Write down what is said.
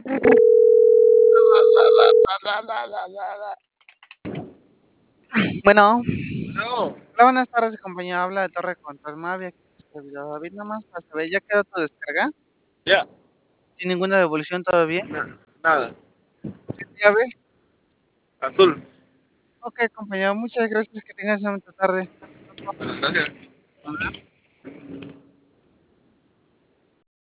Bueno, No, hola, buenas tardes, compañía. Habla de Torre Control Mavia. Aquí su servidor David, nomás para saber, ¿ya quedó tu descarga? ya, ¿Sin ninguna devolución todavía? nada, ¿Ya ve? azul. Ok, compañero, muchas gracias. Que tengas una bonita tarde. Gracias.